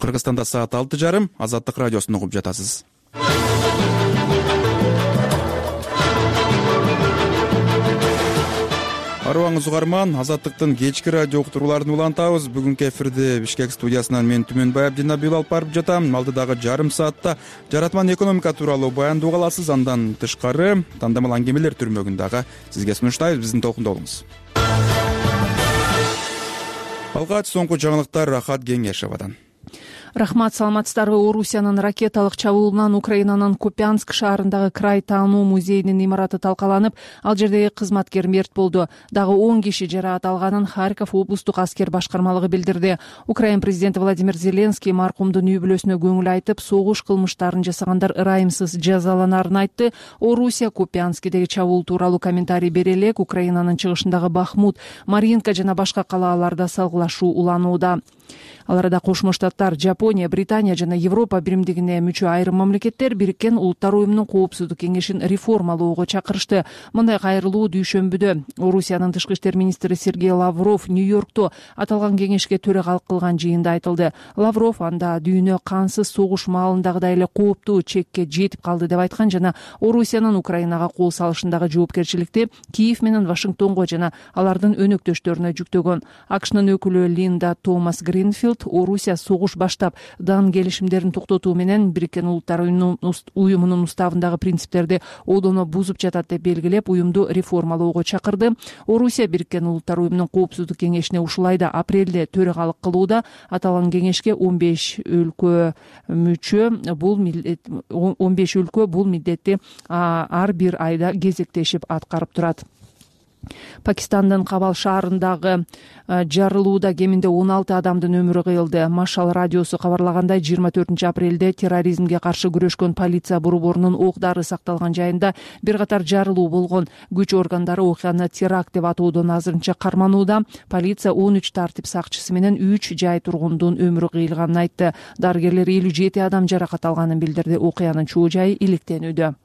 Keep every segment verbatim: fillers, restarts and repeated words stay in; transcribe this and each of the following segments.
Кыргызстанда саат алты жарым. Азаттык радиосун угуп жатасыз. Арыбаңыз угарман, Азаттыктын кечки радио уктурууларын улантабыз. Бүгүнкү эфирде Бишкек студиясынан мен Түмөнбай Абдинабиев алып барып жатам. Алдыдагы жарым саатта жаратман экономика тууралуу баяндоо аласыз. Андан тышкары тандамал аңгемелер түрмөгүн дагы сизге сунуштайбыз. Биздин толкунда болуңуз. Алгач соңку жаңылыктар Рахат Кеңешевадан. Рахмат, саламатсыздарбы. Орусиянын ракеталык чабуулунан Украинанын Купянск шаарындагы край таануу музейинин имараты талкаланып, ал жердеги кызматкер мерт болду. Дагы он киши жараат алганын Харьков облустук аскер башкармалыгы билдирди. Украин президенти Владимир Зеленский маркумдун үй бүлөсүнө көңүл айтып, согуш кылмыштарын жасагандар ырайымсыз жазаланарын айтты. Орусия Купянскидеги чабуул тууралуу комментарий бере элек, Украинанын чыгышындагы Бахмут, Маринка жана башка калааларда салгылашуу уланууда. Аларда Кошмо Штаттар, Жапония, Британия жана Европа биримдигине мүчө айрым мамлекеттер Бириккен Улуттар уюмунун коопсуздук кеңешин реформалоого чакырышты. Мындай кайрылуу дүйшөмбүдө Орусиянын тышкы иштер министри Сергей Лавров Нью-Йоркто аталган кеңешке төрагалык кылган жыйында айтылды. Лавров анда дүйнө кансыз согуш маалындагыдай эле кооптуу чекке жетип калды деп айткан жана Орусиянын Украинага кол салышындагы жоопкерчиликти Киев менен Вашингтонго жана алардын өнөктөштөрүнө жүктөгөн. АКШнын өкүлү Линда Томас Гринфилд Орусия согуш баштап дан келишимдерин токтотуу менен Бириккен Улуттар уюмунун уставындагы принциптерди одоно бузуп жатат деп белгилеп, уюмду реформалоого чакырды. Орусия Бириккен Улуттар уюмунун коопсуздук кеңешине ушул айда апрелде төрагалык кылууда. Аталган кеңешке он беш өлкө мүчө, бул он беш өлкө бул милдетти ар бир айда кезектешип аткарып турат. Пакистандын Кабал шаарындагы жарылууда кеминде он алты адамдын өмүрү кыйылды. Машал радиосу кабарлагандай, жыйырма төртүнчү апрелде терроризмге каршы күрөшкөн полиция борборунун ок-дары сакталган жайында бир катар жарылуу болгон. Күч органдары окуяны теракт деп атоодон азырынча карманууда. Полиция он үч тартип сакчысы менен үч жай тургундун өмүрү кыйылганын айтты. Дарыгерлер элүү жети адам жаракат алганын билдирди. Окуянын чоо жайы иликтенүүдө.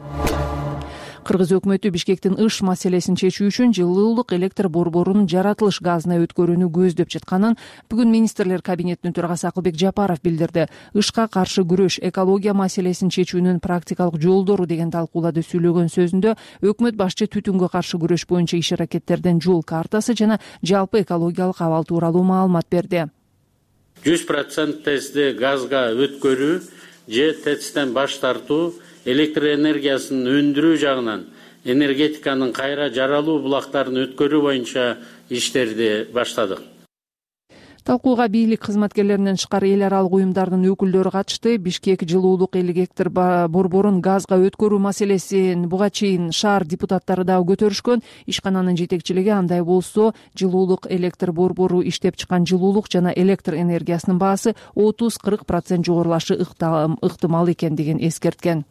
Кыргыз өкмөтү Бишкектин ыш маселесин чечүү үчүн жылуулук электр борборунун жаратылыш газына өткөрүүнү көздөп жатканын бүгүн министрлер кабинетинин төрагасы Акылбек Жапаров билдирди. Ышка каршы күрөш, экология маселесин чечүүнүн практикалык жолдору деген талкууларды сүйлөгөн сөзүндө өкмөт башчы түтүнгө каршы күрөш боюнча иш аракеттердин жол картасы жана жалпы экологиялык абал тууралуу маалымат берди. жүз процент тезде газга өткөрүү же тецтен баш тартуу электр энергиясын өндүрүү жагынан энергетиканын кайра жаралуу булактарын өткөрүү боюнча иштерди баштадык. Талкууга бийлик кызматкерлеринен тышкары эл аралык уюмдардын өкүлдөрү катышты. Бишкек жылуулук электр борборун газга өткөрүү маселесин буга чейин шаар депутаттары дагы көтөрүшкөн. Ишкананын жетекчилиги андай болсо, жылуулук электр борбору иштеп чыккан жылуулук жана электр энергиясынын баасы отуз кырк процент жогорулашы ыктымал экендигин эскерткен.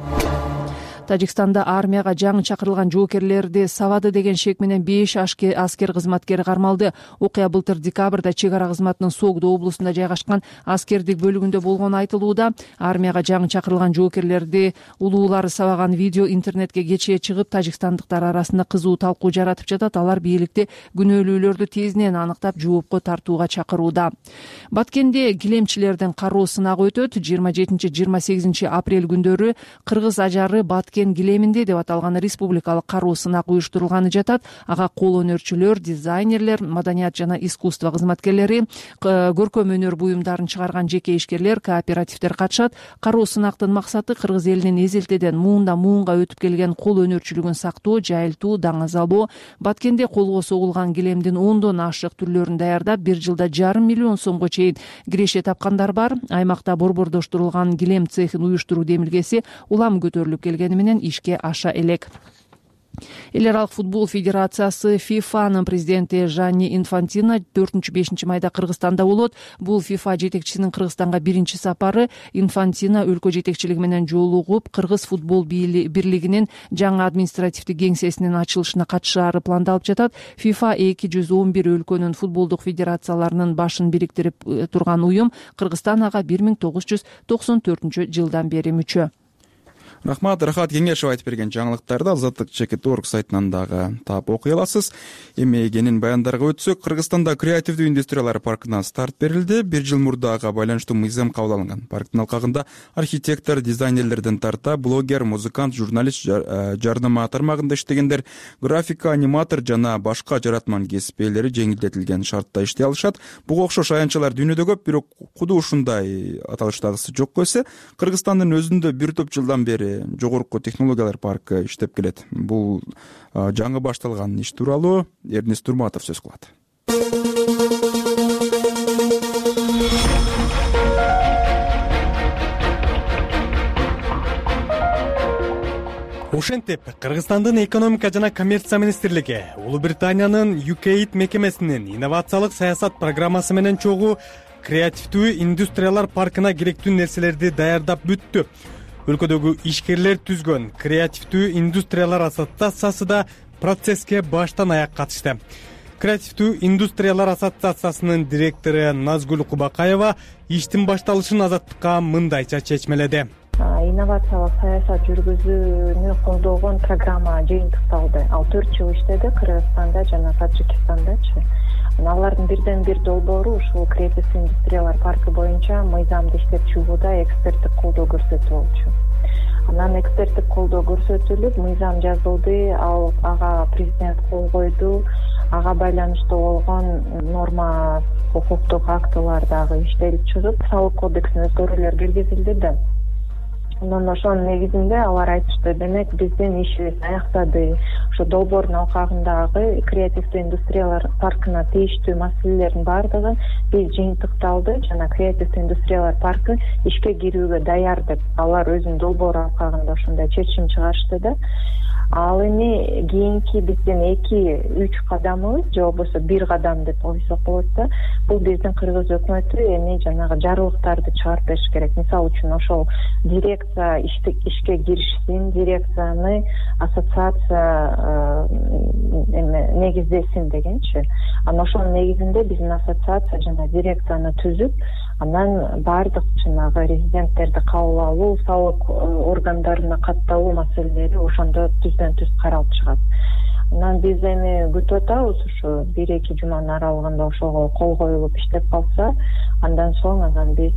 Тажикстанда армияга жаңы чакырылган жоокерлерди сабады деген шек менен беш аскер кызматкери кармалды. Окуя былтыр декабрда чек ара кызматынын Согдо облусунда жайгашкан аскердик бөлүгүндө болгону айтылууда. Армияга жаңы чакырылган жоокерлерди улуулары сабаган видео интернетке кечээ чыгып, тажикстандыктар арасында кызуу талкуу жаратып жатат. Алар бийликти күнөөлүүлөрдү тезинен аныктап жоопко тартууга чакырууда. Баткенде килемчилердин кароо сынагы өтөт. жыйырма жетинчи жыйырма сегизинчи апрель күндөрү Кыргыз ажары Баткен килеминде деп аталган республикалык кароо сынак уюштурулганы жатат. Ага кол өнөрчүлөр, дизайнерлер, маданият жана искусство кызматкерлери, көркөм өнөр буюмдарын чыгарган жеке ишкерлер, кооперативдер катышат. Кароо сынактын максаты кыргыз элинин эзелтеден муунда муунга өтүп келген кол өнөрчүлүгүн сактоо, жайылтуу, даңазалоо. Баткенде колго согулган килемдин ондон ашык түрлөрүн даярдап, бир жылда жарым миллион сомго чейин киреше тапкандар бар. Аймакта борбордоштурулган килем цехин уюштуруу демилгеси улам көтөрүлүп келгени менен ишке аша элек. Эл аралык футбол федерациясы ФИФАнын президенти Жанни Инфантино төртүнчү-бешинчи майда Кыргызстанда болот. Бул ФИФА жетекчисинин Кыргызстанга биринчи сапары. Инфантино өлкө жетекчилиги менен жолугуп, Кыргыз футбол бирлигинин жаңы административдик кеңсесинин ачылышына катышаары пландалып жатат. ФИФА эки жүз он бир өлкөнүн футболдук федерацияларынын башын бириктирип турган уюм. Кыргызстан ага бир миң тогуз жүз токсон төртүнчү жылдан бери мүчө. рахмат. Рахат Кеңешев айтып берген жаңылыктарды азаттык чекит точка орг сайтынан дагы таап окуй аласыз. Эми кенен баяндарга өтсөк, Кыргызстанда креативдүү индустриялар паркына старт берилди. Бир жыл мурда ага байланыштуу мыйзам кабыл алынган. Парктын алкагында архитектор, дизайнерлерден тарта, блогер, музыкант, журналист, жарнама тармагында иштегендер, графика, аниматор жана башка жаратман кесип ээлери жеңилдетилген шартта иштей алышат. Буга окшош аянтчалар дүйнөдө көп, бирок куду ушундай аталыштагысы жок койсо, Кыргызстандын өзүндө бир топ жылдан бери жогорку технологиялар паркы иштеп келет. Бул жаңы башталган иш тууралуу Эрнест Турматов сөз кылат. Ошентип, Кыргызстандын экономика жана коммерция министрлиги Улуу Британиянын ю кей мекемесинин инновациялык саясат программасы менен чогуу креативдүү индустриялар паркына керектүү нерселерди даярдап бүттү. Өлкөдөгү ишкерлер түзгөн креативдүү индустриялар ассоциациясы да процесске баштан аяк катышты. Креативдүү индустриялар ассоциациясынын директору Назгүл Кубакаева иштин башталышын азаттыкка мындайча чечмеледи. Инновациялык саясат жүргүзүүнү колдогон программа жыйынтыкталды. Ал төрт жыл иштеди Кыргызстанда жана Таджикистандачы. Алардын бирден бир долбоору ушул креативдүү индустриялар паркы боюнча мыйзамды иштеп чыгууда эксперттик колдоо көрсөтүү болчу. Анан эксперттик колдоо көрсөтүлүп, мыйзам жазылды, ал ага президент кол койду. Ага байланыштуу болгон норма укуктук актылар дагы иштелип чыгып, салык кодексине өзгөрүүлөр киргизилди да. Анан ошонун негизинде алар айтышты, демек биздин ишибиз аяктады. Ошо долбоордун алкагындагы креативдүү индустриялар паркына тийиштүү маселелердин баардыгы биз жыйынтыкталды жана креативдүү индустриялар паркы ишке кирүүгө даяр деп алар өзүнүн долбоору алкагында ошондой чечим чыгарышты да. Ал эми кийинки биздин эки үч кадамыбыз же болбосо бир кадам деп койсок болот да. Бул биздин кыргыз өкмөтү эми жанагы жарлыктарды чыгарып бериш керек. Мисалы үчүн ошол дирекция ишке киришсин, дирекцияны ассоциация эме негиздесин дегенчи. Анан ошонун негизинде биздин ассоциация жана дирекцияны түзүп, анан баардык жанагы резиденттерди кабыл алуу, салык органдарына катталуу маселелери ошондо түздөн түз каралып чыгат. Анан биз эми күтүп атабыз, ушу бир эки жуманын аралыгында ошого кол коюлуп иштеп калса, андан соң анан биз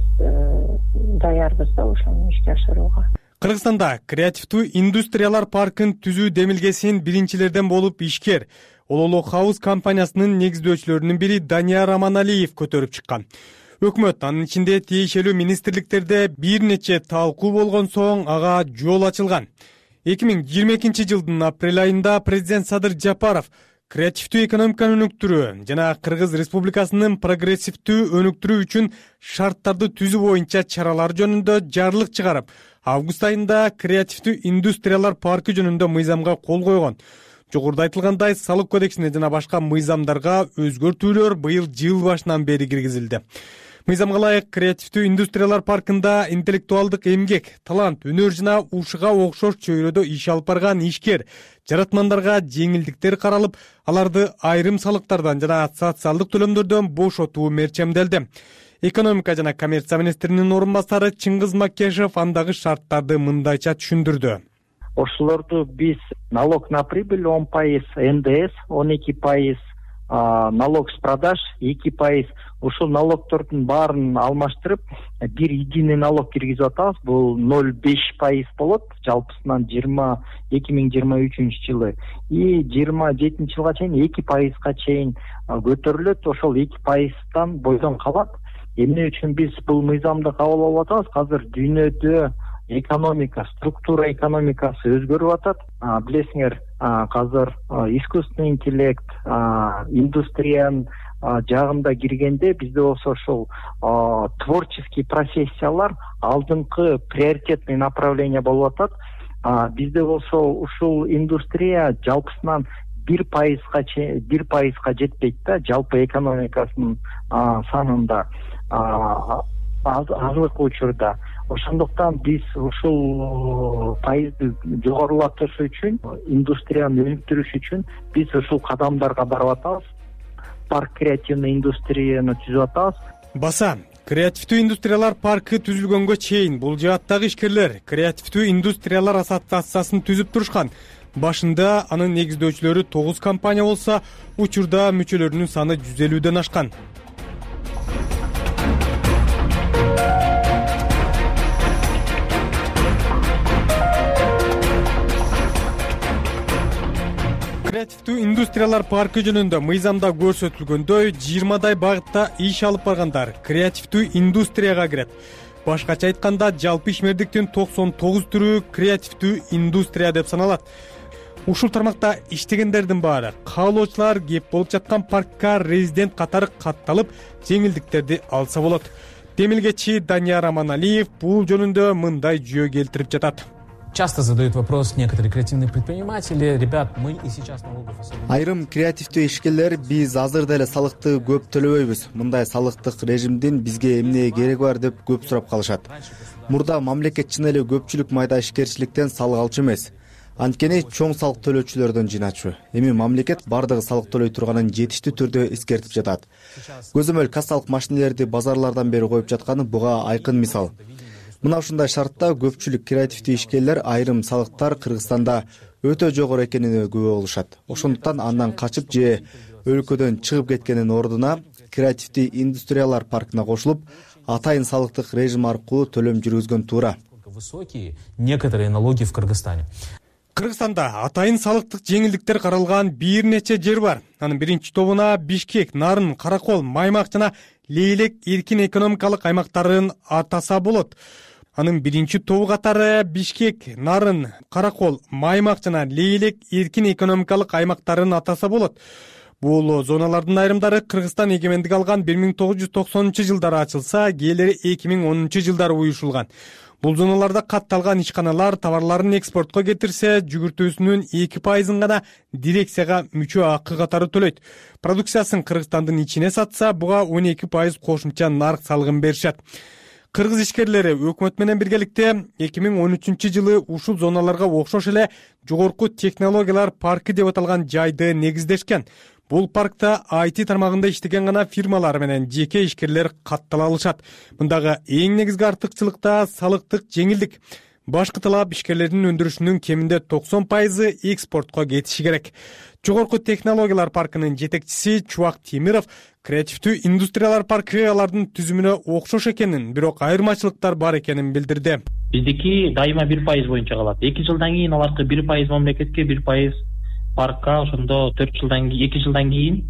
даярбыз да ошону ишке ашырууга. Кыргызстанда креативдүү индустриялар паркын түзүү демилгесин биринчилерден болуп ишкер Ололо Хаус компаниясынын негиздөөчүлөрүнүн бири Данияр Аманалиев көтөрүп чыккан. Өкмөт анын ичинде тиешелүү министрликтерде бир нече талкуу болгон соң ага жол ачылган. эки миң жыйырма экинчи жылдын апрель айында президент Садыр Жапаров креативдүү экономиканы өнүктүрүү жана Кыргыз Республикасынын прогрессивдүү өнүктүрүү үчүн шарттарды түзүү боюнча чаралар жөнүндө жарлык чыгарып, август айында креативдүү индустриялар паркы жөнүндө мыйзамга кол койгон. Жогоруда айтылгандай, салык кодексине жана башка мыйзамдарга өзгөртүүлөр быйыл жыл башынан бери киргизилди. Мыйзамга ылайык креативдүү индустриялар паркында интеллектуалдык эмгек, талант, өнөр жана ушуга окшош чөйрөдө иш алып барган ишкер, жаратмандарга жеңилдиктер каралып, аларды айрым салыктардан жана социалдык төлөмдөрдөн бошотуу мерчемделди. Экономика жана коммерция министринин орун басары Чыңгыз Макешев андагы шарттарды мындайча түшүндүрдү. Ошолорду биз налог на прибыль он пайыз, эн дэ эс он эки пайыз, налог с продаж эки пайыз, ушул налогтордун баарын алмаштырып бир единый налог киргизип атабыз. Бул ноль беш пайыз болот жалпысынан жыйырма эки миң жыйырма үчүнчү жылы. И жыйырма жетинчи жылга чейин эки пайызга чейин көтөрүлөт. Ошол эки пайыздан бойдон калат. Эмне үчүн биз бул мыйзамды кабыл алып атабыз? Азыр дүйнөдө экономика, структура экономикасы өзгөрүп атат. Билесиңер, азыр искусственный интеллект, индустриянын жагында киргенде бизде болсо ошол творческий профессиялар алдыңкы приоритетный направление болуп атат. Бизде болсо ушул индустрия жалпысынан бир пайызга бир пайызга жетпейт да, жалпы экономикасынын санында азыркы учурда. Ошондуктан биз ушул пайызды жогорулатыш үчүн, индустрияны өнүктүрүш үчүн биз ушул кадамдарга барып атабыз. Парк креативный индустрияны түзүп атабыз. Баса, Креативдүү индустриялар паркы түзүлгөнгө чейин бул жааттагы ишкерлер Креативдүү индустриялар ассоциациясын түзүп турушкан. Башында анын негиздөөчүлөрү тогуз компания болсо, учурда мүчөлөрүнүн саны жүз элүүдөн ашкан. Креативдүү индустриялар паркы жөнүндө мыйзамда көрсөтүлгөндөй жыйырмадай багытта иш алып баргандар креативдүү индустрияга кирет. Башкача айтканда, жалпы ишмердиктин токсон тогуз түрү креативдүү индустрия деп саналат. Ушул тармакта иштегендердин баары каалоочулар кеп болуп жаткан паркка резидент катары катталып, жеңилдиктерди алса болот. Демилгечи Данияр Аманалиев бул жөнүндө мындай жүйө келтирип жатат. Часто задают вопрос некоторые креативные предприниматели: ребят, мы и сейчас налогов особенно... Айрым креативдүү ишкерлер биз азыр деле салыкты көп төлөбөйбүз. Мындай салыктык режимдин бизге эмне кереги бар деп көп сурап калышат. Мурда мамлекет чын эле көпчүлүк майда ишкерчиликтен салык алчу эмес. Анткени чоң салык төлөөчүлөрдөн жыйначу. Эми мамлекет бардыгы салык төлөй турганын жетиштүү түрдө эскертип жатат. Көзөмөл кассалык машинелерди базарлардан бери коюп жатканы буга айкын мисал. Мына ушундай шартта көпчүлүк креативдүү ишкерлер айрым салыктар Кыргызстанда өтө жогору экенине күбө болушат. Ошондуктан андан качып же өлкөдөн чыгып кеткенин ордуна креативдүү индустриялар паркына кошулуп, атайын салыктык режим аркылуу төлөм жүргүзгөн туура. Высокие некоторые налоги в Кыргызстане. Кыргызстанда атайын салыктык жеңилдиктер каралган бир нече жер бар. Анын биринчи тобуна Бишкек, Нарын, Каракол, Маймак жана Лейлек эркин экономикалык аймактарын атаса болот. Анын биринчи тобу катары Бишкек, Нарын, Каракол, Маймак жана Лейлек эркин экономикалык аймактарын атаса болот. Бул зоналардын айрымдары Кыргызстан эгемендик алган бир миң тогуз жүз токсонунчу жылдары ачылса, кээрлери эки миң онунчу жылдары уюшулган. Бул зоналарда катталган ишканалар товарларын экспортко кетирсе, жүгүртүүсүнүн эки пайызын гана дирекцияга мүчө акы катары төлөйт. Продукциясын Кыргызстандын ичине сатса, буга он эки пайыз кошумча нарк салыгын беришет. Кыргыз ишкерлери өкмөт менен биргеликте эки миң он үчүнчү жылы ушул зоналарга окшош эле жогорку технологиялар паркы деп аталган жайды негиздешкен. Бул паркта ай ти тармагында иштеген гана фирмалар менен жеке ишкерлер каттала алышат. Мындагы эң негизги артыкчылыкта салыктык жеңилдик. Башкы талап ишкерлердин өндүрүшүнүн кеминде токсон пайызы экспортко кетиши керек. Жогорку технологиялар паркынын жетекчиси Чубак Темиров креативдүү индустриялар паркы алардын түзүмүнө окшош экенин, бирок айырмачылыктар бар экенин билдирди. Биздики дайыма бир пайыз боюнча калат. эки жылдан кийин алардыкы бир пайыз мамлекетке, бир пайыз паркка, ошондо төрт жылдан кийин, эки жылдан кийин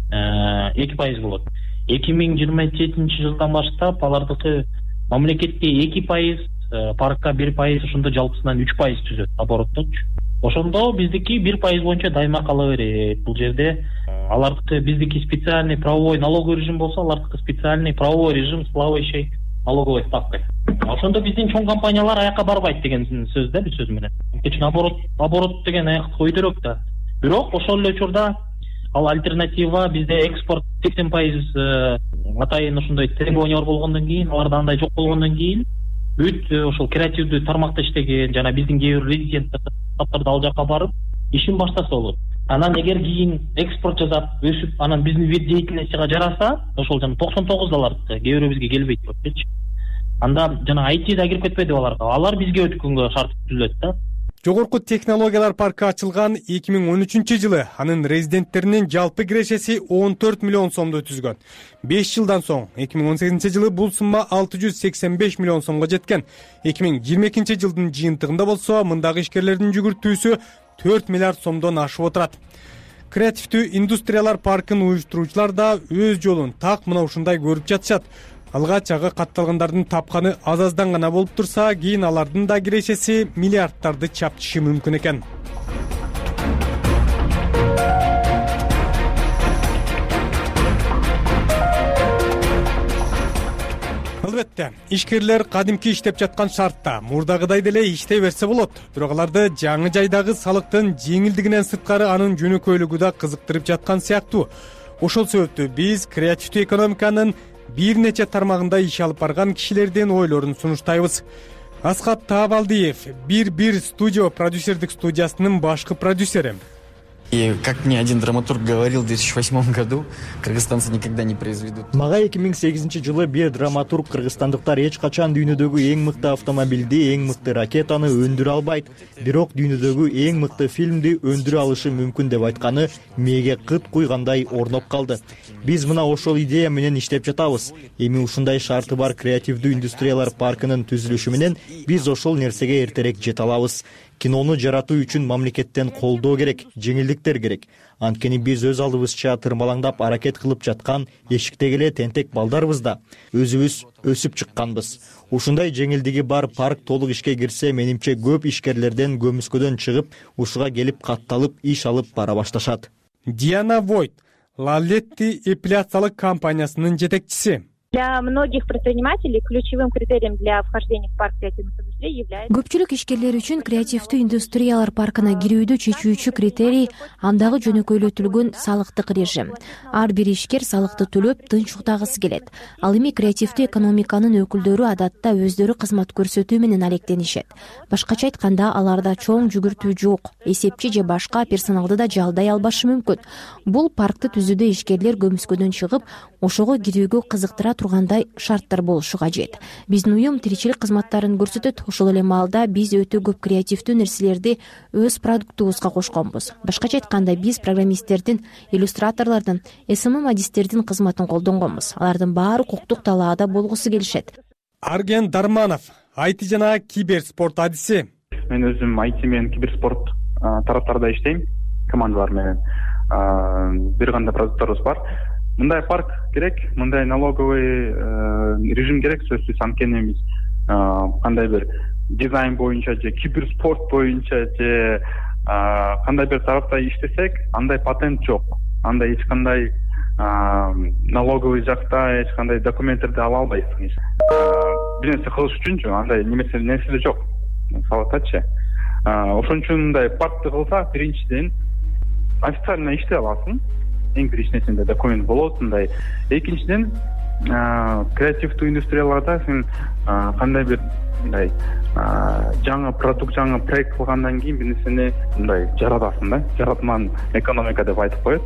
эки пайыз болот. эки миң жыйырма жетинчи жылдан баштап алардыкы мамлекетке эки пайыз, паркка бир пайыз, ошондо жалпысынан үч пайыз түзөт оборотточу. Ошондо биздики бир пайыз боюнча дайыма кала берет. Бул жерде алардыкы биздики специальный правовой налоговый режим болсо, алардыкы специальный правовой режим с плавающей налоговой ставкой. Ошондо биздин чоң компаниялар аякка барбайт деген сөз да, бир сөз менен. Үчүн оборот, оборот деген аякты көйдөрөк да. Бирок ошол эле учурда ал альтернатива бизде экспорт сексен пайыз атайын ошондой требованиялар болгондон кийин, аларда андай жок болгондон кийин бүт ошол креативдүү тармакта иштеген жана биздин кээ бир резиденттер ал жака барып ишин баштаса болот. Анан эгер кийин экспорт жасап өсүп, анан биздин вид деятельностьга жараса, ошол жана токсон тогуздалардыкы кээ бирөө бизге келбейт болчу. Анда жана ай ти да кирип кетпеди аларга. Алар бизге өткөнгө шарт түзүлөт да. Жогорку технологиялар паркы ачылган эки миң он үчүнчү жылы. Анын резиденттеринин жалпы кирешеси он төрт миллион сомду түзгөн. беш жылдан соң эки миң он сегизинчи жылы бул сумма алты жүз сексен беш миллион сомго жеткен. эки миң жыйырма экинчи жылдын жыйынтыгында болсо, мындагы ишкерлердин жүгүртүүсү төрт миллиард сомдон ашып отурат. Креативдүү индустриялар паркын уюштуруучулар да өз жолун так мына ушундай көрүп жатышат. Алгач ага катталгандардын тапканы аз-аздан гана болуп турса, кийин алардын да кирешеси миллиардтарды чапчышы мүмкүн экен. Албетте, ишкерлер кадимки иштеп жаткан шартта мурдагыдай деле иштей берсе болот. Бирок аларды жаңы жайдагы салыктын жеңилдигинен сырткары анын жөнөкөйлүгү да кызыктырып жаткан сыяктуу. Ошол себептүү биз креативдүү экономиканын бир нече тармагында иш алып барган кишилердин ойлорун сунуштайбыз. Аскат Таабалдиев, бир бир студио продюсердик студиясынын башкы продюсери. И как мне один драматург говорил в две тысячи восьмом году, кыргызстанцы никогда не произведут. Мага эки миң сегизинчи жылы бир драматург кыргызстандыктар эч качан дүйнөдөгү эң мыкты автомобилди, эң мыкты ракетаны өндүрө албайт, бирок дүйнөдөгү эң мыкты фильмди өндүрө алышы мүмкүн деп айтканы мээге кыт куйгандай орноп калды. Биз мына ошол идея менен иштеп жатабыз. Эми ушундай шарты бар креативдүү индустриялар паркынын түзүлүшү менен биз ошол нерсеге эртерээк жете алабыз. Кинону жаратуу үчүн мамлекеттен колдоо керек, жеңилдиктер керек. Анткени биз өз алдыбызча тырмалаңдап аракет кылып жаткан эшиктеги эле тентек балдарбыз да. Өзүбүз өсүп чыкканбыз. Ушундай жеңилдиги бар парк толук ишке кирсе, менимче көп ишкерлерден көмүскөдөн чыгып, ушуга келип катталып иш алып бара башташат. Диана Войт, Лалетти эпиляциялык компаниясынын жетекчиси. Для многих предпринимателей ключевым критерием для вхождения в парк креативных индустрий является... Көпчүлүк ишкерлер үчүн креативдүү индустриялар паркына кирүүдө чечүүчү критерий андагы жөнөкөйлөтүлгөн салыктык режим. Ар бир ишкер салыкты төлөп тынч уктагысы келет. Ал эми креативдүү экономиканын өкүлдөрү адатта өздөрү кызмат көрсөтүү менен алектенишет. Башкача айтканда, аларда чоң жүгүртүү жок, эсепчи же башка персоналды да жалдай албашы мүмкүн. Бул паркты түзүүдө ишкерлер көмүскөдөн чыгып, ошого кирүүгө кызыктыра тургандай шарттар болушу кажет. Биздин уюм тиричилик кызматтарын көрсөтөт, ошол эле маалда биз өтө көп креативдүү нерселерди өз продуктубузга кошконбуз. Башкача айтканда, биз программисттердин, иллюстраторлордун, эс эм эм адистердин кызматын колдонгонбуз. Алардын баары укуктук талаада болгусу келишет. Арген Дарманов, ай ти жана киберспорт адиси. Мен өзүм ай ти менен киберспорт тараптарда иштейм, командалар менен. Бир кандай продукттарыбыз бар. Мындай парк керек, мындай налоговый режим керек, сөзсүз. Анткени биз кандай бир дизайн боюнча же киберспорт боюнча же кандай бир тарапта иштесек, андай патент жок. Андай эч кандай налоговый жакта эч кандай документтерди ала албайсың. Бир нерсе кылыш үчүнчү андай немесе нерсе жок. Салатачы. Ошон үчүн мындай паркты кылса, биринчиден официально иштей аласың. Эң биринчиден документ болот мындай. Экинчиден, креативдүү индустрияларда сен кандай бир мындай жаңы продукт, жаңы проект кылгандан кийин бир нерсени мындай жаратасың да. Жаратман экономика деп айтып коет.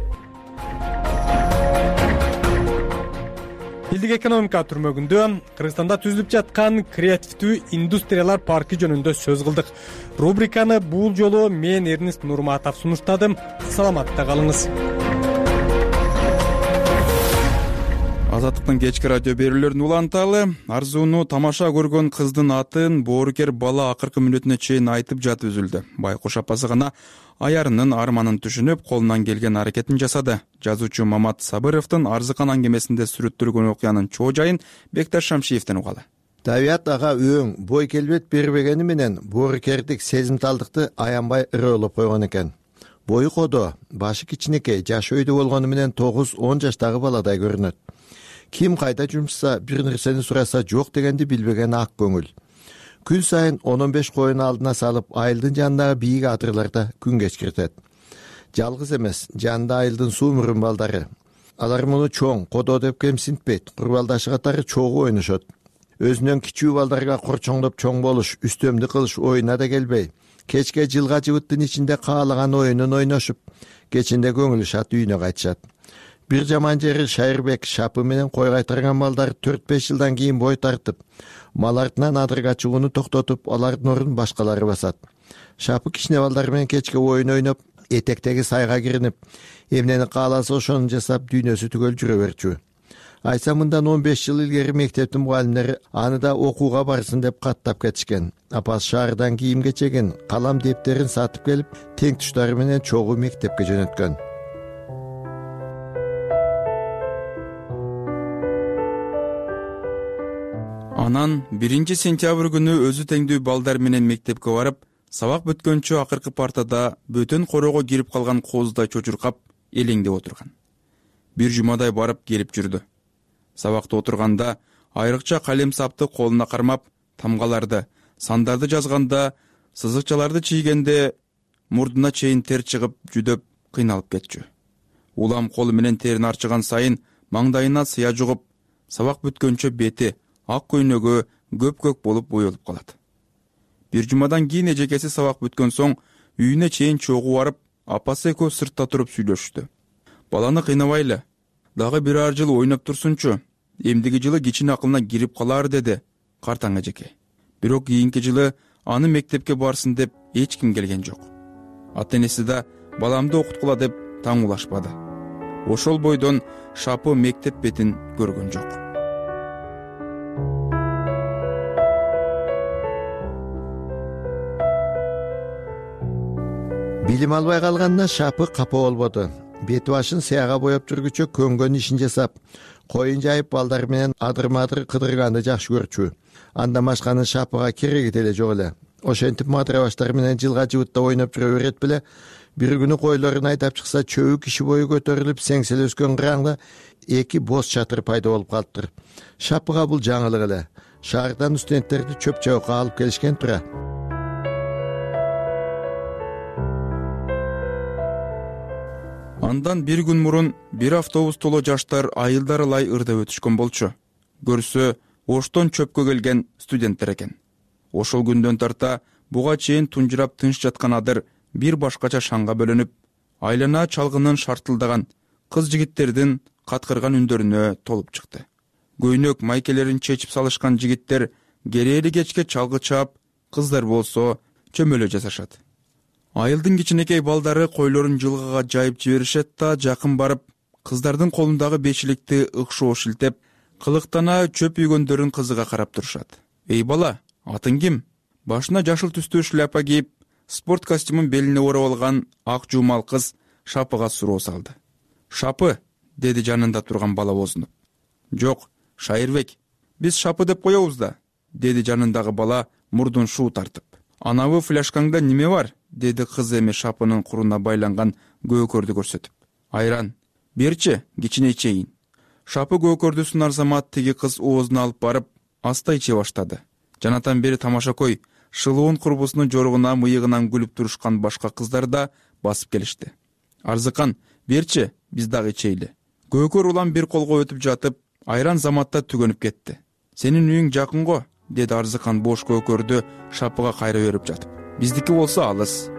Элдик экономика түрмөгүндө Кыргызстанда түзүлүп жаткан креативдүү индустриялар паркы жөнүндө сөз кылдык. Рубриканы бул жолу мен Эрнест Нурматов сунуштадым. Саламатта калыңыз. Азаттыктын кечки радио берүүлөрүн уланталы. Арзууну тамаша көргөн кыздын атын боорукер бала акыркы мүнөтүнө чейин айтып жатып үзүлдү. Байкуш апасы гана аярынын арманын түшүнүп, колунан келген аракетин жасады. Жазуучу Мамат Сабыровдун Арзыкан аңгемесинде сүрөттөлгөн окуянын чоо жайын Бекташ Шамшиевден угалы. Табият ага өң, бой келбет бербегени менен боорукердик сезимталдыкты аянбай ырыылып койгон экен. Бою кодо, башы кичинекей, жашы өйдө болгону менен тогуз он жаштагы баладай көрүнөт. Ким кайда жумшаса, бир нерсени сураса жок дегенди билбеген ак көңүл. Күн сайын он он беш коюн алдына салып, айылдын жанындагы бийик атырларда күн кечиртет. Жалгыз эмес, жанында айылдын суу мурун балдары. Алар муну чоң, кодо деп кемсинтпейт, курбалдашы катары чогуу ойношот. Өзүнөн кичүү балдарга корчоңдоп чоң болуш, үстөмдү кылыш оюна да келбей, кечке жылга жыбыттын ичинде каалаган оюнун ойношуп, кечинде көңүлү шат үйүнө кайтышат. Бир жаман жери Шайырбек шапы менен кой кайтарган балдар төрт беш жылдан кийин бой тартып, мал артынан адырга чыгууну токтотуп, алардын ордун башкалары басат. Шапы кичине балдар менен кечке оюн ойноп, этектеги сайга киринип, эмнени кааласа ошону жасап, дүйнөсү түгөл жүрө берчү. Айса мындан он беш жыл илгери мектептин мугалимдери аны да окууга барсын деп каттап кетишкен. Апасы шаардан кийим кечегин, калам дептерин сатып келип, тең туштары менен чогуу мектепке жөнөткөн. Анан биринчи сентябрь күнү өзү теңдүү балдар менен мектепке барып, сабак бүткөнчө акыркы партада бөтөн корого кирип калган кооздай чочуркап, элеңдеп отурган. Бир жумадай барып келип жүрдү. Сабакта отурганда айрыкча калем сапты колуна кармап, тамгаларды, сандарды жазганда, сызыкчаларды чийгенде мурдуна чейин тер чыгып, жүдөп, кыйналып кетчү. Улам колу менен терин арчыган сайын маңдайына сыя жугуп, сабак бүткөнчө бети ак көйнөгө көп-көк болуп боелуп калат. Бир жумадан кийин эжекеси сабак бүткөн соң үйүнө чейин чогуу барып, апасы экөө сыртта туруп сүйлөшүштү. Баланы кыйнабайлы, дагы бир ар жыл ойноп турсунчу, эмдиги жылы кичине акылына кирип калар, деди картаң эжеке. Бирок кийинки жылы аны мектепке барсын деп эч ким келген жок. Ата энеси да баламды окуткула деп таңуулашпады. Ошол бойдон Шапы мектеп бетин көргөн жок. Билим албай калганына Шапы капа болбоду. Бети башын сыяга боеп жүргүчө көнгөн ишин жасап, коюн жайып балдар менен адыр-мадыр кыдырганды жакшы көрчү. Андан башканын Шапыга кереги деле жок эле. Ошентип мадырабаштар менен жылга жыбытта ойноп жүрө берет беле. Бир күнү койлорун айдап чыкса, чөбү киши бою көтөрүлүп, сеңсел өскөн кыраңда эки боз чатыр пайда болуп калыптыр. Шапыга бул жаңылык эле. Шаардан студенттерди чөп чабыкка алып келишкен тура. Андан бир күн мурун бир автобус толо жаштар айылдар ылай ырдап өтүшкөн болчу. Көрсө, Оштон чөпкө келген студенттер экен. Ошол күндөн тарта буга чейин тунжурап тынч жаткан адыр бир башкача шаңга бөлөнүп, айлана чалгынын шартылдаган, кыз жигиттердин каткырган үндөрүнө толуп чыкты. Көйнөк майкелерин чечип салышкан жигиттер керээли кечке чалгы чаап, кыздар болсо чөмөлө жасашат. Айылдын кичинекей балдары койлорун жылгага жайып жиберишет да, жакын барып, кыздардын колундагы бешиликти ыкшоо шилтеп, кылыктана чөп үйгөндөрүн кызыга карап турушат. Эй бала, атың ким? Башына жашыл түстүү шляпа кийип, спорт костюмун белине ороп алган ак жуумал кыз Шапыга суроо салды. Шапы, деди жанында турган бала бозунуп. Жок, Шайырбек, биз Шапы деп коебуз да, деди жанындагы бала мурдун шуу тартып. Анабы фляшкаңда неме бар? Деди кыз эми Шапынын куруна байланган көкөрдү көрсөтүп. Айран, берчи, кичине ичейин. Шапы көкөрдү сунар замат тиги кыз оозуна алып барып, аста иче баштады. Жанатан бери тамашакой, шылуун курбусунун жоругуна мыйыгынан күлүп турушкан башка кыздар да басып келишти. Арзыкан, берчи, биз дагы ичейли. Көкөр улам бир колго өтүп жатып, айран заматта түгөнүп кетти. Сенин үйүң жакын го, деди Арзыкан бош көкөрдү Шапыга кайра берип жатып. Биздики болсо алыс.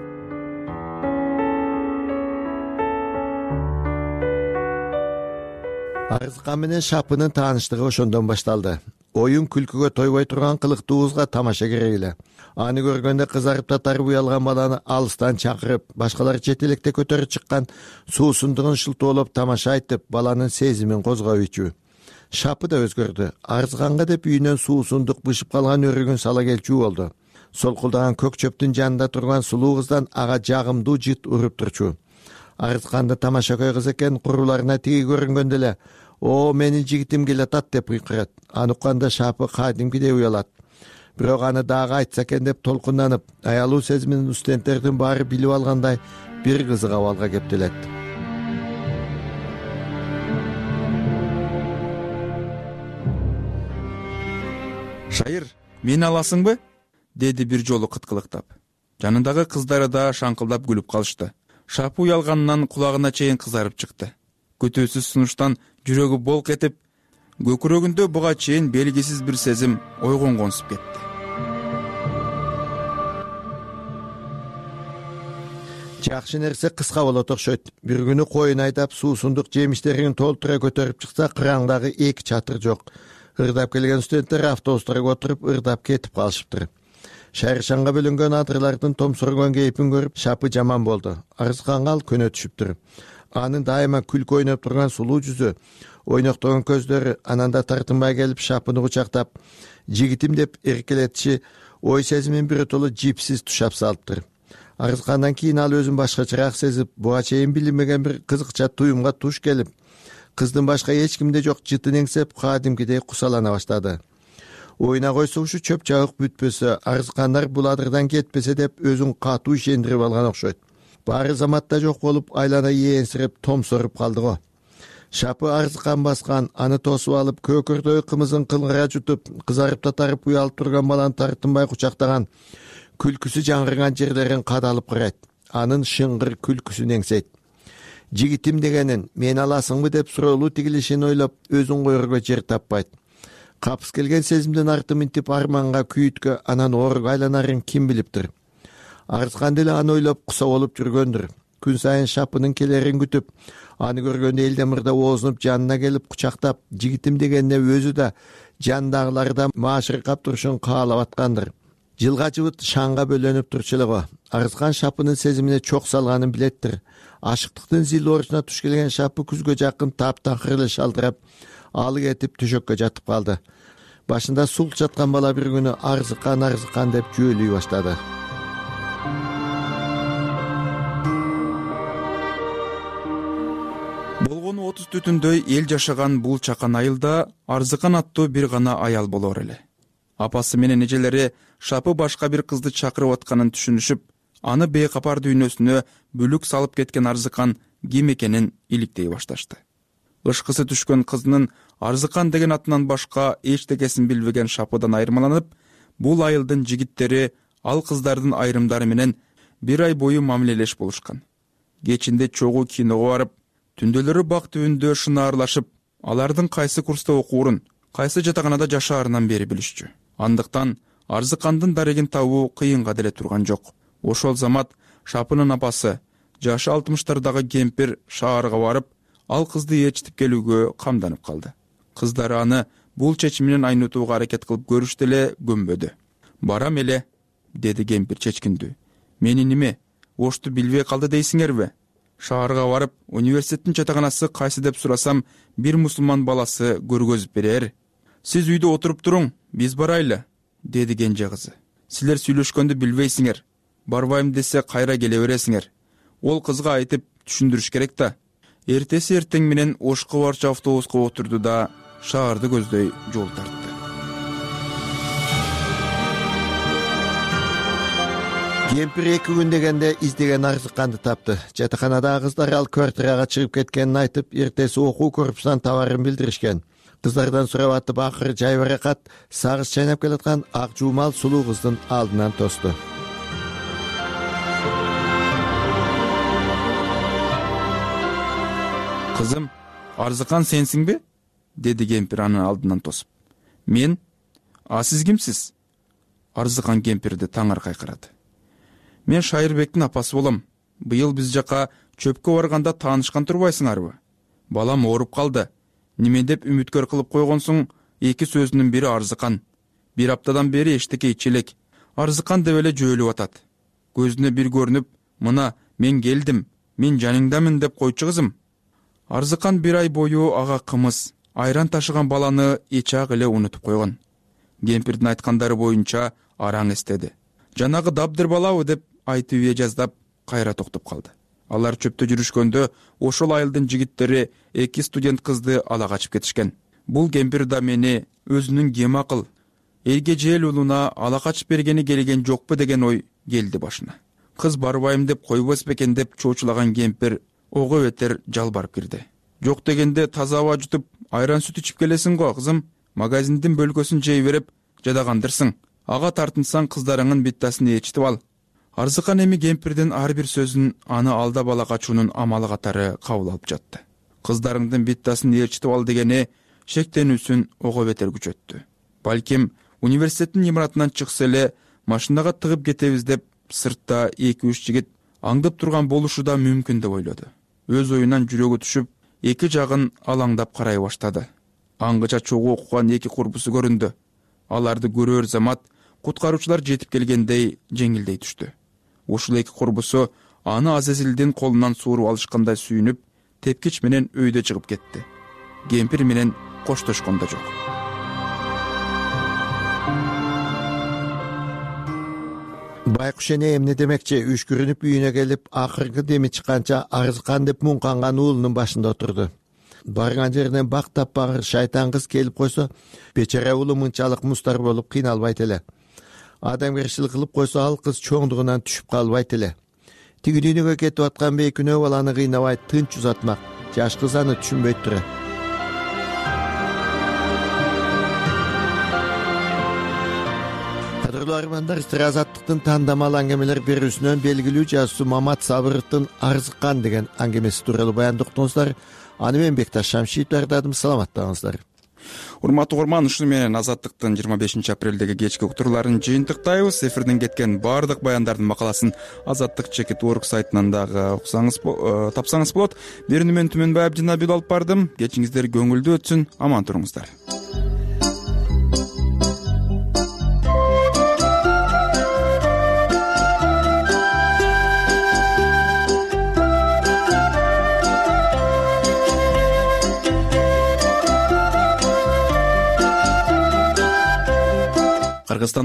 Арзыкан менен Шапынын тааныштыгы ошондон башталды. Оюн күлкүгө тойбой турган кылыктуубузга тамаша керек эле. Аны көргөндө кызарып татарып уялган баланы алыстан чакырып, башкалар чет электе көтөрүп чыккан суусундугун шылтоолоп тамаша айтып, баланын сезимин козгоп ичүү. Шапы да өзгөрдү. Арзыканга деп үйүнөн суусундук бышып калган өрүгүн сала келчү болду. Солкулдаган көк чөптүн жанында турган сулуу кыздан ага жагымдуу жыт уруп турчу. Арзыканды тамашакөй кыз экен, куруларына тиги көрүнгөндө эле «О, менин жигитим келатат» деп кыйкырат. Аны укканда Шапы кадимкидей уялат. Бирок аны дагы айтса экен деп толкунданып, аялуу сезимин студенттердин баары билип алгандай бир кызык абалга кептелет. Шайыр, мени аласыңбы? Деди бир жолу кыткылыктап. Жанындагы кыздары да шаңкылдап күлүп калышты. Шапы уялганынан кулагына чейин кызарып чыкты. Көтөөсүз сунуштан жүрөгү болк этип, көкүрөгүндө буга чейин белгисиз бир сезим ойгон консуп кетти. Жакшы нерсе кыска болот окшойт. Бир күнү коюн айдап, суусундук жемиштерин толтура көтөрүп чыкса, кыраңдагы эки чатыр жок. Ырдап келген студенттер автобустарга отуруп ырдап кетип калышыптыр. Шайыршанга бөлүнгөн адырлардын томсоргон кейпин көрүп, Шапы жаман болду. Арзыканга ал көнө түшүптүр. Анын дайыма күлкү ойноп турган сулуу жүзү, ойноктогон көздөрү, ананда тартынбай келип Шапыны кучактап, жигитим деп эркелетиши ой сезимин биротоло жипсиз тушап салыптыр. Арзыкандан кийин ал өзүн башкачараак сезип, буга чейин билинбеген бир кызыкча туюмга туш келип, кыздын башка эч кимде жок жытын эңсеп, кадимкидей кусалана баштады. Ойна койсо ушу чөп чабык бүтпөсө, Арзыкандар бул адырдан кетпесе деп өзүн катуу ишендирип алган окшойт. Баары заматта жок болуп, айлана ээнсирип, томсоруп калды го. Шапы Арзыкан баскан, аны тосуп алып, көкөрдөй кымызын кылгыра жутуп, кызарып татарып уялып турган баланы тартынбай кучактаган, күлкүсү жаңырган жерлерин кадалып карайт. Анын шыңгыр күлкүсүн эңсейт. Жигитим дегенин, мен аласыңбы деп суроолуу тигилишин ойлоп, өзүн коерго жер таппайт. Капыс келген сезимден арты минтип арманга, күйүткө, анан ооруга айланарын ким билиптир. Арзыкан деле аны ойлоп куса болуп жүргөндүр. күн сайын шапынын келерин күтүп, аны көргөндө элден мырда оозунуп жанына келип кучактап, жигитим дегенине өзү да жандагылары да маашыркап турушун каалап аткандыр. Жылга жыбыт шаңга бөлөнүп турчу эле го. Арзыкан шапынын сезимине чок салганын билеттир. Ашыктыктын зил орусуна туш келген шапы күзгө жакын таптакыр эле шалдырап, алы кетип төшөккө жатып калды. Башында султ жаткан бала бир күнү арзыкан арзыкан деп жөөлүй баштады. Болгону отуз түтүндөй эл жашаган бул чакан айылда Арзыкан аттуу бир гана аял болор эле. Апасы менен эжелери шапы башка бир кызды чакырып атканын түшүнүшүп, аны бейкапар дүйнөсүнө бүлүк салып кеткен Арзыкан ким экенин иликтей башташты. Ышкысы түшкөн кызынын Арзыкан деген атынан башка эчтекесин билбеген шапыдан айырмаланып, бул айылдын жигиттери ал кыздардын айрымдары менен бир ай бою мамилелеш болушкан. Кечинде чогуу киного барып, түндөлөрү бак түбүндө шынаарлашып, алардын кайсы курста окуурун, кайсы жатаканада жашаарынан бери билишчү. Андыктан Арзыкандын дарегин табуу кыйынга деле турган жок. Ошол замат шапынын апасы, жашы алтымыштардагы кемпир шаарга барып, ал кызды ээрчитип келүүгө камданып калды. Кыздары аны бул чечиминен айнытууга аракет кылып көрүштү эле, көнбөдү. Барам эле, деди кемпир чечкиндүү. Мени неме, ошту билбей калды дейсиңерби? Шаарга барып, университеттин жатаканасы кайсы деп сурасам, бир мусулман баласы көргөзүп берер. Сиз үйдө отуруп туруң, биз барайлы, деди кенже кызы. Силер сүйлөшкөндү билбейсиңер. Барбайм десе кайра келе бересиңер. Ол кызга айтып түшүндүрүш керек да. Эртеси эртең менен Ошко барчу автобуска отурду да шаарды көздөй жол тартты. Кемпир эки күн дегенде издеген Арзыканды тапты. Жатаканадагы кыздар ал квартирага чыгып кеткенин айтып, эртеси окуу корпусунан табарын билдиришкен. Кыздардан сурап атып, акыры жайбаракат сагыз чайнап келаткан ак жуумал сулуу кыздын алдынан тосту. Кызым, Арзыкан сенсиңби? Деди кемпир анын алдынан тосуп. Мен? А сиз кимсиз? Арзыкан кемпирди таңыр кайкырады. Мен Шайырбектин апасы болом. Быйыл биз жака чөпкө барганда таанышкан турбайсыңарбы? Балам ооруп калды. Неме деп үмүткөр кылып койгонсуң, эки сөзүнүн бири Арзыкан. Бир аптадан бери эчтеке ичелек. Арзыкан деп эле жөөлүп атат. Көзүнө бир көрүнүп, мына мен келдим, мен жаныңдамын деп койчу кызым. Арзыкан бир ай бою ага кымыз, айран ташыган баланы эчак эле унутуп койгон. Кемпирдин айткандары боюнча араң эстеди. Жанагы дабдыр балабы деп айтып ээ жаздап кайра токтоп калды. Алар чөптө жүрүшкөндө ошол айылдын жигиттери эки студент кызды ала качып кетишкен. Бул кемпир да мени өзүнүн кем акыл, элге жeel уулуна ала качып бергени келген жокпу деген ой келди башына. Кыз барбайм деп койбос бекен деп чоочулаган кемпир ого бетер жалбарып кирди. Жок дегенде таза аба жутуп, айран сүт ичип келесиң го кызым, магазиндин бөлкөсүн жей берип жадагандырсың. Ага тартынсаң кыздарыңын биттасын ээрчитип ал. Арзыкан эми кемпирдин ар бир сөзүн аны алда бала качуунун амалы катары кабыл алып жатты. Кыздарыңдын биттасын ээрчитип ал дегени шектенүүсүн ого бетер күчөттү. Балким университеттин имаратынан чыкса эле машинага тыгып кетебиз деп сыртта эки үч жигит аңдып турган болушу да мүмкүн деп ойлоду. Өз оюнан жүрөгү түшүп, эки жагын алаңдап карай баштады. Аңгыча чогуу окуган эки курбусу көрүндү. Аларды көрөр замат куткаруучулар жетип келгендей жеңилдей түштү. Ушул эки курбусу аны Азазилдин колунан сууруп алышкандай сүйүнүп, тепкич менен өйдө чыгып кетти. Кемпир менен коштошкон да жок. Байкуш эне эмне демекчи, үшкүрүнүп үйүнө келип, акыркы деми чыкканча Арзыкан деп муңканган уулунун башында отурду. Барган жеринен бак таппагыр шайтан кыз келип койсо, бечара уулу мынчалык мустар болуп кыйналбайт эле. Адамгерчилик кылып койсо, ал кыз чоңдугунан түшүп калбайт эле. Тиги дүйнөгө кетип аткан бейкүнөө баланы кыйнабай тынч узатмак. Жаш кыз аны түшүнбөйт турат. Кадырлуу армандар, Азаттыктын тандамал аңгемелер берүүсүнөн белгилүү жазуучу Мамат Сабыровдун Арзыкан деген аңгемеси тууралуу баяндоо уктуңуздар. Аны мен Бекташ Шамшиев даярдадым. Саламаттаңыздар. урматтуу угарман, ушуну менен Азаттыктын жыйырма бешинчи апрелдеги кечки уктурууларын жыйынтыктайбыз. Эфирден кеткен баардык баяндардын макаласын Азаттык чекит орг сайтынан дагы уксаңыз тапсаңыз болот. Берүүнү мен Түмөнбай Абдинабил алып бардым. Кечиңиздер көңүлдүү өтсүн, аман туруңуздар.